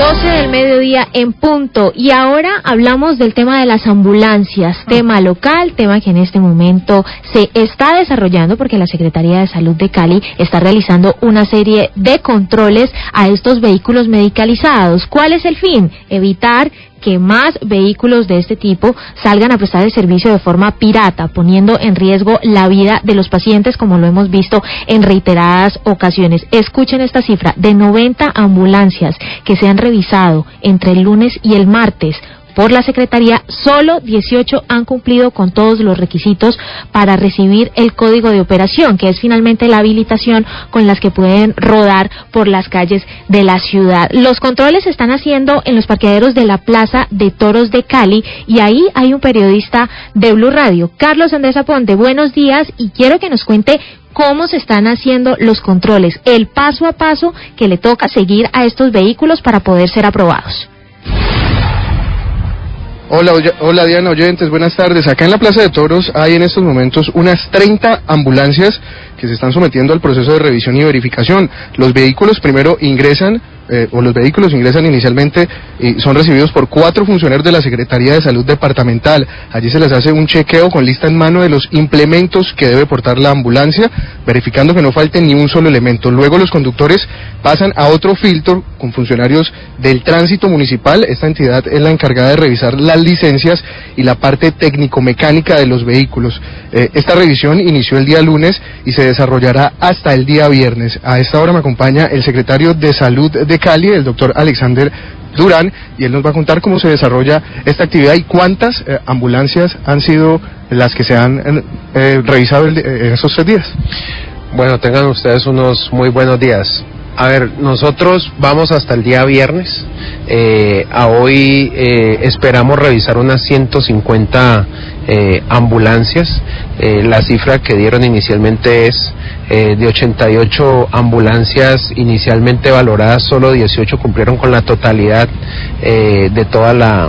12 del mediodía en punto, y ahora hablamos del tema de las ambulancias, tema local, tema que en este momento se está desarrollando porque la Secretaría de Salud de Cali está realizando una serie de controles a estos vehículos medicalizados. ¿Cuál es el fin? Evitar que más vehículos de este tipo salgan a prestar el servicio de forma pirata, poniendo en riesgo la vida de los pacientes, como lo hemos visto en reiteradas ocasiones. Escuchen esta cifra: de 90 ambulancias que se han revisado entre el lunes y el martes por la Secretaría, solo 18 han cumplido con todos los requisitos para recibir el código de operación, que es finalmente la habilitación con las que pueden rodar por las calles de la ciudad. Los controles se están haciendo en los parqueaderos de la Plaza de Toros de Cali, y ahí hay un periodista de Blue Radio, Carlos Andrés Aponte. Buenos días, y quiero que nos cuente cómo se están haciendo los controles, el paso a paso que le toca seguir a estos vehículos para poder ser aprobados. Hola Diana, oyentes, buenas tardes. Acá en la Plaza de Toros hay en estos momentos unas 30 ambulancias que se están sometiendo al proceso de revisión y verificación. Los vehículos primero ingresan inicialmente y son recibidos por 4 funcionarios de la Secretaría de Salud Departamental. Allí se les hace un chequeo con lista en mano de los implementos que debe portar la ambulancia, verificando que no falte ni un solo elemento. Luego los conductores pasan a otro filtro con funcionarios del tránsito municipal. Esta entidad es la encargada de revisar las licencias y la parte técnico-mecánica de los vehículos. Esta revisión inició el día lunes y se desarrollará hasta el día viernes. A esta hora me acompaña el secretario de Salud de Cali, el doctor Alexander Durán, y él nos va a contar cómo se desarrolla esta actividad y cuántas ambulancias han sido las que se han revisado en esos 3 días. Bueno, tengan ustedes unos muy buenos días. A ver, nosotros vamos hasta el día viernes. A hoy esperamos revisar unas 150 ambulancias. La cifra que dieron inicialmente es de 88 ambulancias inicialmente valoradas, solo 18 cumplieron con la totalidad de toda la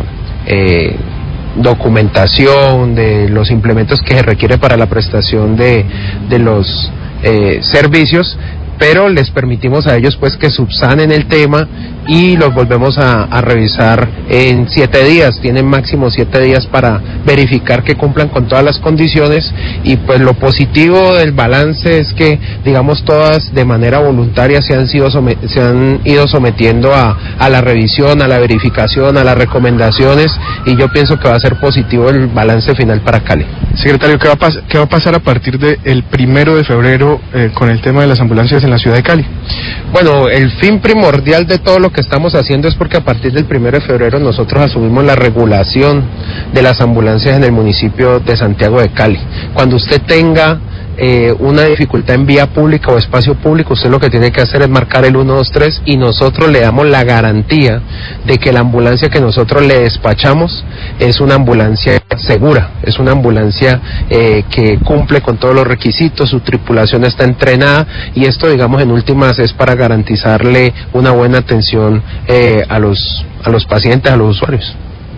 documentación, de los implementos que se requiere para la prestación de los servicios, pero les permitimos a ellos pues que subsanen el tema y los volvemos a revisar en 7 días. Tienen máximo 7 días para verificar que cumplan con todas las condiciones, y pues lo positivo del balance es que, digamos, todas de manera voluntaria se han ido sometiendo a la revisión, a la verificación, a las recomendaciones, y yo pienso que va a ser positivo el balance final para Cali. Secretario, ¿qué va a pasar a partir del 1 de febrero con el tema de las ambulancias en la ciudad de Cali? Bueno, el fin primordial de todo lo que estamos haciendo es porque a partir del 1 de febrero nosotros asumimos la regulación de las ambulancias en el municipio de Santiago de Cali. Cuando usted tenga una dificultad en vía pública o espacio público, usted lo que tiene que hacer es marcar el 123, y nosotros le damos la garantía de que la ambulancia que nosotros le despachamos es una ambulancia segura, es una ambulancia que cumple con todos los requisitos, su tripulación está entrenada, y esto, digamos, en últimas es para garantizarle una buena atención a los pacientes, a los usuarios.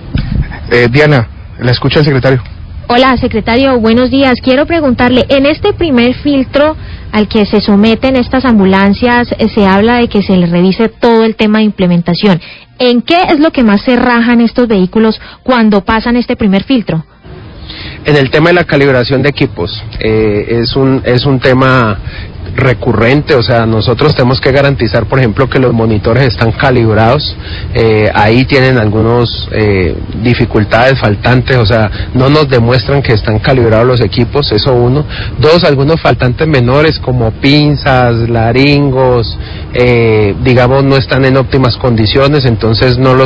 Diana, la escucha el secretario. Hola, secretario, buenos días. Quiero preguntarle, en este primer filtro al que se someten estas ambulancias, se habla de que se les revise todo el tema de implementación. ¿En qué es lo que más se rajan estos vehículos cuando pasan este primer filtro? En el tema de la calibración de equipos, es un tema recurrente. O sea, nosotros tenemos que garantizar, por ejemplo, que los monitores están calibrados. Ahí tienen algunos dificultades faltantes, o sea, no nos demuestran que están calibrados los equipos, eso 1. 2, algunos faltantes menores como pinzas, laringos, digamos, no están en óptimas condiciones, entonces no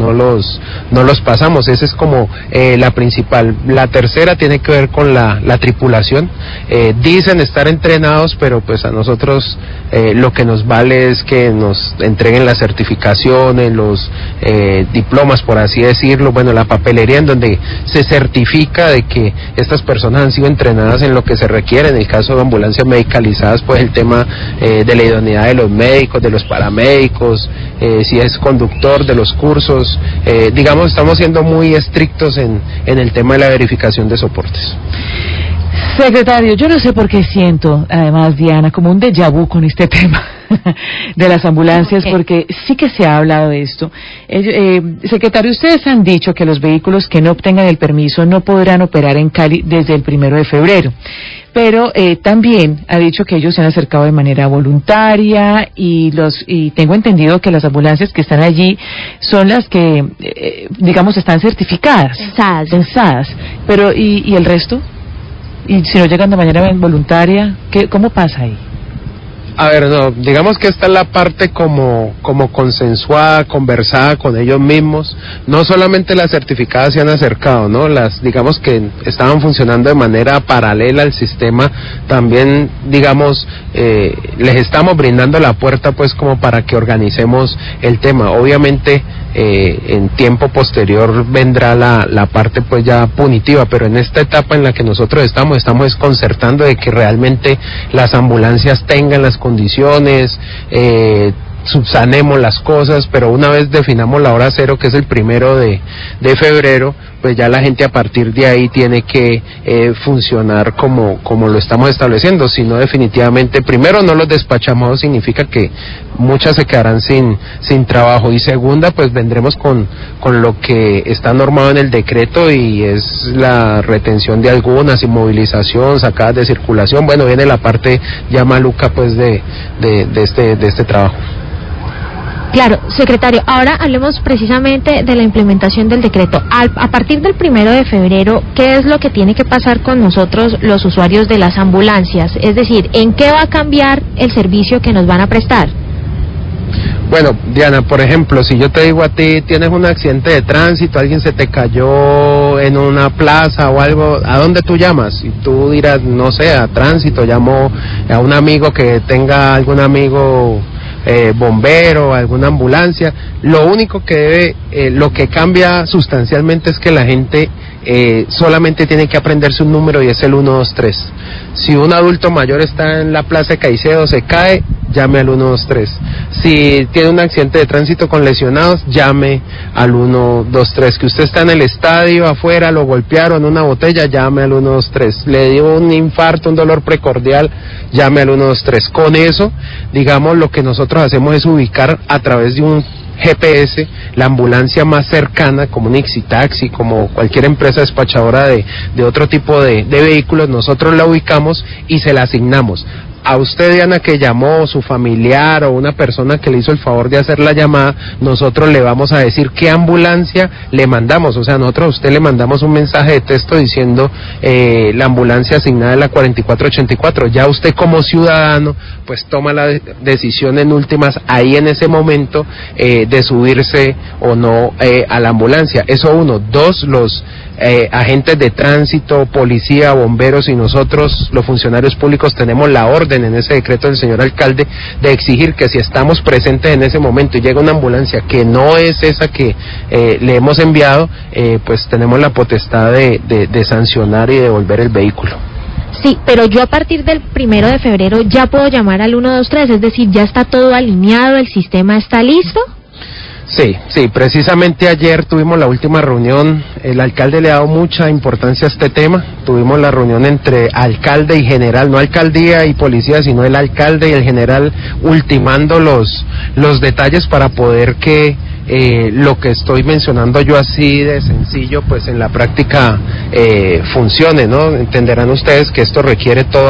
los pasamos. Esa es como la principal. La tercera tiene que ver con la tripulación. Dicen estar entrenados, pero pues a nosotros lo que nos vale es que nos entreguen las certificaciones, los diplomas, por así decirlo, bueno, la papelería en donde se certifica de que estas personas han sido entrenadas en lo que se requiere. En el caso de ambulancias medicalizadas, pues el tema de la idoneidad de los médicos, de los paramédicos, si es conductor, de los cursos, digamos, estamos siendo muy estrictos en el tema de la verificación de soportes. Secretario, yo no sé por qué siento, además, Diana, como un déjà vu con este tema. de las ambulancias, porque sí que se ha hablado de esto. Secretario, ustedes han dicho que los vehículos que no obtengan el permiso no podrán operar en Cali desde el 1 de febrero. Pero también ha dicho que ellos se han acercado de manera voluntaria y tengo entendido que las ambulancias que están allí son las que, digamos, están certificadas, censadas. Pero ¿y el resto? ¿Y si no llegan de manera voluntaria? ¿Cómo pasa ahí? A ver, no, digamos que esta es la parte como consensuada, conversada con ellos mismos. No solamente las certificadas se han acercado, ¿no? Las, digamos que estaban funcionando de manera paralela al sistema, también, digamos, les estamos brindando la puerta, pues, como para que organicemos el tema. Obviamente, en tiempo posterior vendrá la parte, pues, ya punitiva, pero en esta etapa en la que nosotros estamos desconcertando de que realmente las ambulancias tengan las condiciones, subsanemos las cosas, pero una vez definamos la hora cero, que es el 1 de febrero, pues ya la gente a partir de ahí tiene que funcionar como lo estamos estableciendo, si no definitivamente, primero no los despachamos, significa que muchas se quedarán sin trabajo, y segunda, pues vendremos con lo que está normado en el decreto, y es la retención de algunas, inmovilización, sacadas de circulación. Bueno, viene la parte ya maluca, pues, de este trabajo. Claro, secretario, ahora hablemos precisamente de la implementación del decreto. A partir del 1 de febrero, ¿qué es lo que tiene que pasar con nosotros, los usuarios de las ambulancias? Es decir, ¿en qué va a cambiar el servicio que nos van a prestar? Bueno, Diana, por ejemplo, si yo te digo a ti, tienes un accidente de tránsito, alguien se te cayó en una plaza o algo, ¿a dónde tú llamas? Y tú dirás, no sé, a tránsito, llamo a un amigo que tenga algún amigo bombero, alguna ambulancia. Lo único que lo que cambia sustancialmente es que la gente solamente tiene que aprenderse un número, y es el 123. Si un adulto mayor está en la plaza de Caicedo, se cae, llame al 123. Si tiene un accidente de tránsito con lesionados, llame al 123. Que usted está en el estadio, afuera, lo golpearon, una botella, llame al 123. Le dio un infarto, un dolor precordial, llame al 123. Con eso, digamos, lo que nosotros hacemos es ubicar a través de un GPS la ambulancia más cercana, como un Ixitaxi, como cualquier empresa despachadora de otro tipo de vehículos. Nosotros la ubicamos y se la asignamos. A usted, Diana, que llamó, su familiar o una persona que le hizo el favor de hacer la llamada, nosotros le vamos a decir qué ambulancia le mandamos. O sea, nosotros a usted le mandamos un mensaje de texto diciendo la ambulancia asignada es la 4484. Ya usted, como ciudadano, pues toma la decisión en últimas, ahí en ese momento, de subirse o no a la ambulancia. Eso uno. Dos, los agentes de tránsito, policía, bomberos y nosotros, los funcionarios públicos, tenemos la orden en ese decreto del señor alcalde de exigir que si estamos presentes en ese momento y llega una ambulancia que no es esa que le hemos enviado, pues tenemos la potestad de sancionar y devolver el vehículo. Sí, pero yo a partir del 1 de febrero ya puedo llamar al 123, es decir, ya está todo alineado, el sistema está listo. Sí, precisamente ayer tuvimos la última reunión, el alcalde le ha dado mucha importancia a este tema, tuvimos la reunión entre alcalde y general, no alcaldía y policía, sino el alcalde y el general, ultimando los detalles para poder que lo que estoy mencionando yo así de sencillo, pues en la práctica funcione, ¿no? Entenderán ustedes que esto requiere toda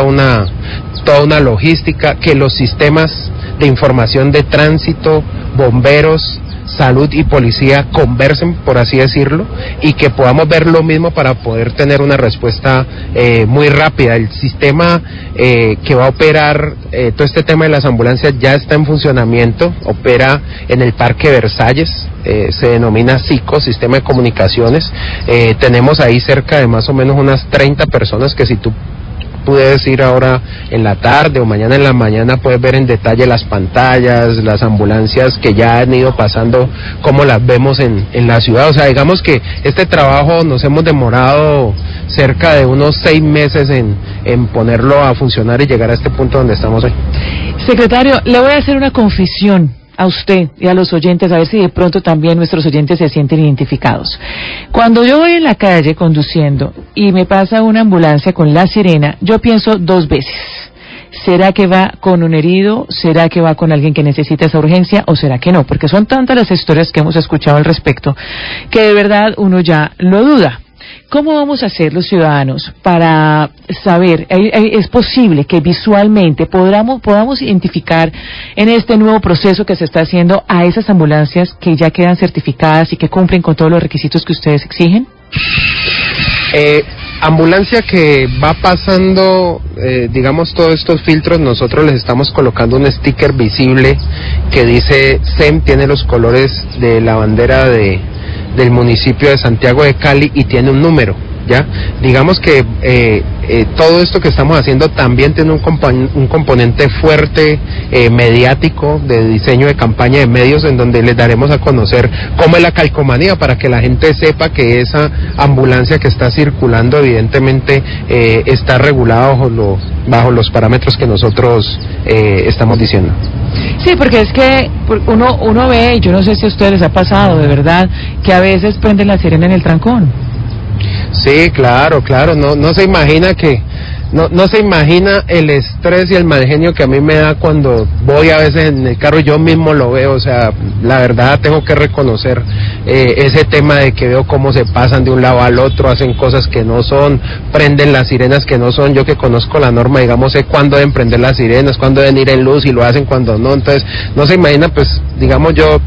una logística, que los sistemas de información de tránsito, bomberos, salud y policía conversen, por así decirlo, y que podamos ver lo mismo para poder tener una respuesta muy rápida. El sistema que va a operar todo este tema de las ambulancias ya está en funcionamiento, opera en el Parque Versalles, se denomina SICO, Sistema de Comunicaciones. Tenemos ahí cerca de más o menos unas 30 personas que, si tú puedes ir ahora en la tarde o mañana en la mañana, puedes ver en detalle las pantallas, las ambulancias que ya han ido pasando, cómo las vemos en la ciudad. O sea, digamos que este trabajo nos hemos demorado cerca de unos 6 meses en ponerlo a funcionar y llegar a este punto donde estamos hoy. Secretario, le voy a hacer una confesión a usted y a los oyentes, a ver si de pronto también nuestros oyentes se sienten identificados. Cuando yo voy en la calle conduciendo y me pasa una ambulancia con la sirena, yo pienso 2 veces ¿será que va con un herido? ¿Será que va con alguien que necesita esa urgencia? ¿O será que no? Porque son tantas las historias que hemos escuchado al respecto que de verdad uno ya lo duda. ¿Cómo vamos a hacer los ciudadanos para saber, es posible que visualmente podamos identificar en este nuevo proceso que se está haciendo a esas ambulancias que ya quedan certificadas y que cumplen con todos los requisitos que ustedes exigen? Ambulancia que va pasando, digamos, todos estos filtros, nosotros les estamos colocando un sticker visible que dice SEM, tiene los colores de la bandera del municipio de Santiago de Cali y tiene un número, ¿ya? Digamos que todo esto que estamos haciendo también tiene un componente fuerte mediático, de diseño de campaña de medios, en donde les daremos a conocer cómo es la calcomanía para que la gente sepa que esa ambulancia que está circulando evidentemente está regulada bajo los parámetros que nosotros estamos diciendo. Sí, porque es que uno ve, y yo no sé si a ustedes les ha pasado, de verdad, que a veces prenden la sirena en el trancón. Sí, claro, no se imagina no se imagina el estrés y el mal genio que a mí me da cuando voy a veces en el carro, yo mismo lo veo, o sea, la verdad tengo que reconocer ese tema de que veo cómo se pasan de un lado al otro, hacen cosas que no son, prenden las sirenas que no son, yo que conozco la norma, digamos, sé cuándo deben prender las sirenas, cuándo deben ir en luz y lo hacen cuando no, entonces no se imagina, pues, digamos, yo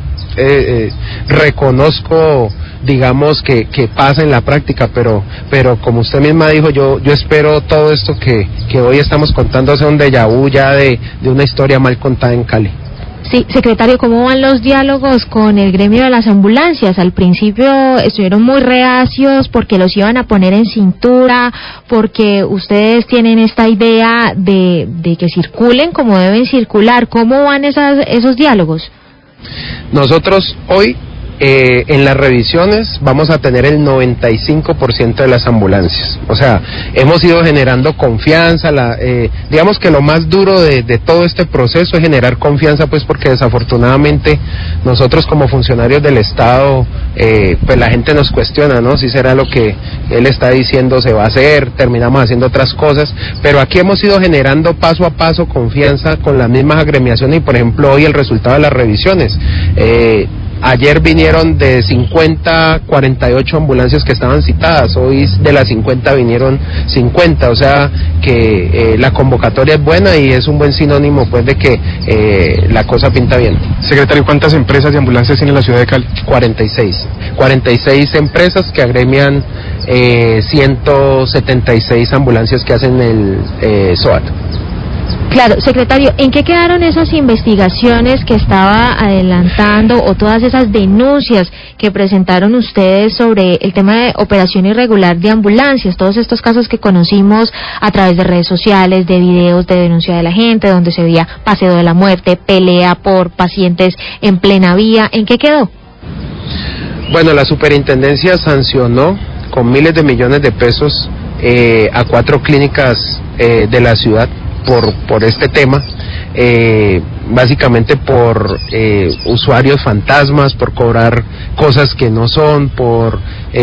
reconozco, digamos, que pasa en la práctica, pero como usted misma dijo, yo espero todo esto que hoy estamos contando sea un déjà vu ya de una historia mal contada en Cali. Sí, secretario, ¿cómo van los diálogos con el gremio de las ambulancias? Al principio estuvieron muy reacios porque los iban a poner en cintura, porque ustedes tienen esta idea de que circulen como deben circular. ¿Cómo van esos diálogos? Nosotros hoy en las revisiones vamos a tener el 95% de las ambulancias, o sea, hemos ido generando confianza, digamos que lo más duro de todo este proceso es generar confianza, pues porque desafortunadamente nosotros como funcionarios del Estado, pues la gente nos cuestiona, ¿no? Si será lo que él está diciendo se va a hacer, terminamos haciendo otras cosas, pero aquí hemos ido generando paso a paso confianza con las mismas agremiaciones y por ejemplo hoy el resultado de las revisiones, ayer vinieron de 50, 48 ambulancias que estaban citadas, hoy de las 50 vinieron 50, o sea que la convocatoria es buena y es un buen sinónimo pues de que la cosa pinta bien. Secretario, ¿cuántas empresas de ambulancias tiene la ciudad de Cali? 46 empresas que agremian 176 ambulancias que hacen el SOAT. Claro, secretario, ¿en qué quedaron esas investigaciones que estaba adelantando o todas esas denuncias que presentaron ustedes sobre el tema de operación irregular de ambulancias? Todos estos casos que conocimos a través de redes sociales, de videos de denuncia de la gente, donde se veía paseo de la muerte, pelea por pacientes en plena vía. ¿En qué quedó? Bueno, la superintendencia sancionó con miles de millones de pesos a 4 clínicas de la ciudad por este tema, básicamente por usuarios fantasmas, por cobrar cosas que no son, por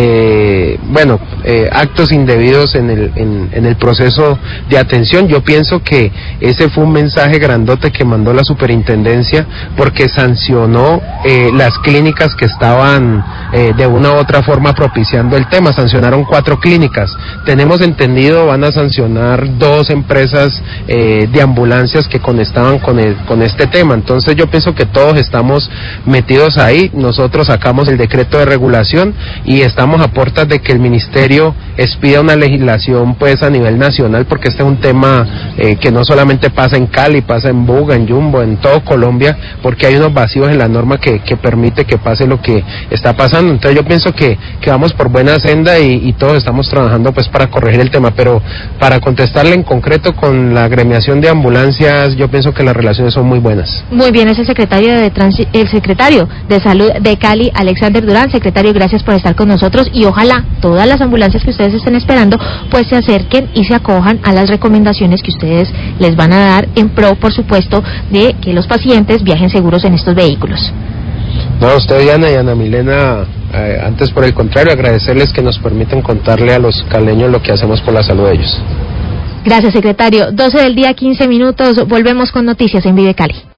actos indebidos en el proceso de atención. Yo pienso que ese fue un mensaje grandote que mandó la superintendencia porque sancionó las clínicas que estaban de una u otra forma propiciando el tema. Sancionaron 4 clínicas, tenemos entendido van a sancionar 2 empresas de ambulancias que estaban con este tema. Entonces yo pienso que todos estamos metidos ahí. Nosotros sacamos el decreto de regulación y estamos a puertas de que el ministerio expida una legislación pues a nivel nacional, porque este es un tema que no solamente pasa en Cali, pasa en Buga, en Jumbo, en todo Colombia, porque hay unos vacíos en la norma que permite que pase lo que está pasando. Entonces yo pienso que vamos por buena senda y todos estamos trabajando pues para corregir el tema, pero para contestarle en concreto con la agremiación de ambulancias, yo pienso que las relaciones son muy buenas. Muy bien, es el secretario de Salud de Cali, Alexander Durán. Secretario, gracias por estar con nosotros y ojalá todas las ambulancias que ustedes estén esperando pues se acerquen y se acojan a las recomendaciones que ustedes les van a dar en pro, por supuesto, de que los pacientes viajen seguros en estos vehículos. No, usted, Diana y Ana Milena, antes por el contrario, agradecerles que nos permiten contarle a los caleños lo que hacemos por la salud de ellos. Gracias, secretario. 12 del día, 15 minutos. Volvemos con noticias en Vive Cali.